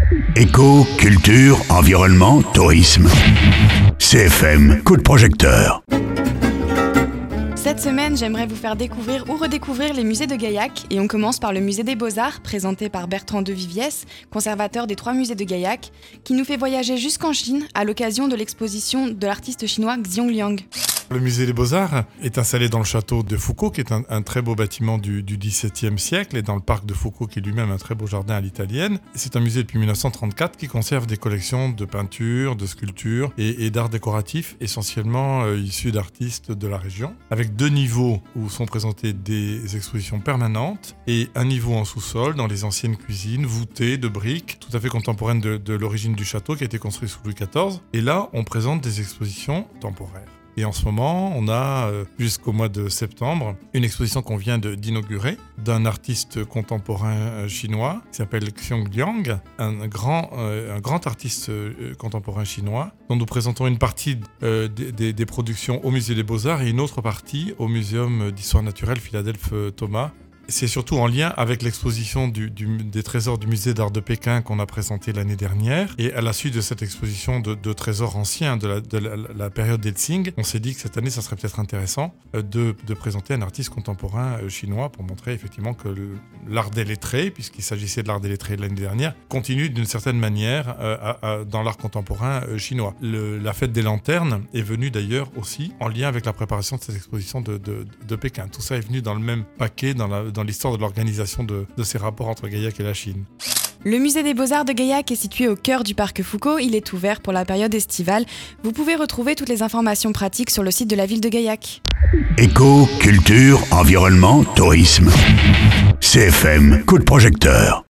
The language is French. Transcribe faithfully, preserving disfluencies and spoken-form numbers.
Éco, culture, environnement, tourisme. C F M, coup de projecteur. Cette semaine, j'aimerais vous faire découvrir ou redécouvrir les musées de Gaillac et on commence par le musée des Beaux-Arts, présenté par Bertrand de Viviès, conservateur des trois musées de Gaillac, qui nous fait voyager jusqu'en Chine à l'occasion de l'exposition de l'artiste chinois Xiong Liang. Le musée des Beaux-Arts est installé dans le château de Foucault, qui est un, un très beau bâtiment du, du dix-septième siècle, et dans le parc de Foucault, qui est lui-même un très beau jardin à l'italienne. C'est un musée depuis mille neuf cent trente-quatre qui conserve des collections de peintures, de sculptures et, et d'art décoratif, essentiellement euh, issus d'artistes de la région, avec deux niveaux où sont présentées des expositions permanentes et un niveau en sous-sol dans les anciennes cuisines voûtées de briques, tout à fait contemporaines de, de l'origine du château qui a été construit sous Louis quatorze. Et là, on présente des expositions temporaires. Et en ce moment, on a, euh, jusqu'au mois de septembre, une exposition qu'on vient de, d'inaugurer d'un artiste contemporain euh, chinois qui s'appelle Xiong Liang, un grand, euh, un grand artiste euh, contemporain chinois, dont nous présentons une partie euh, des, des, des productions au Musée des Beaux-Arts et une autre partie au Muséum d'Histoire Naturelle Philadelphe-Thomas. C'est surtout en lien avec l'exposition du, du, des trésors du musée d'art de Pékin qu'on a présenté l'année dernière. Et à la suite de cette exposition de, de trésors anciens de la, de la, la période d'Eltsing, on s'est dit que cette année, ça serait peut-être intéressant de, de présenter un artiste contemporain chinois pour montrer effectivement que le, l'art des lettrés, puisqu'il s'agissait de l'art des lettrés de l'année dernière, continue d'une certaine manière euh, à, à, dans l'art contemporain euh, chinois. Le, la fête des lanternes est venue d'ailleurs aussi en lien avec la préparation de cette exposition de, de, de Pékin. Tout ça est venu dans le même paquet, dans la dans l'histoire de l'organisation de, de ces rapports entre Gaillac et la Chine. Le musée des Beaux-Arts de Gaillac est situé au cœur du parc Foucault. Il est ouvert pour la période estivale. Vous pouvez retrouver toutes les informations pratiques sur le site de la ville de Gaillac. Éco, culture, environnement, tourisme. C F M, coup de projecteur.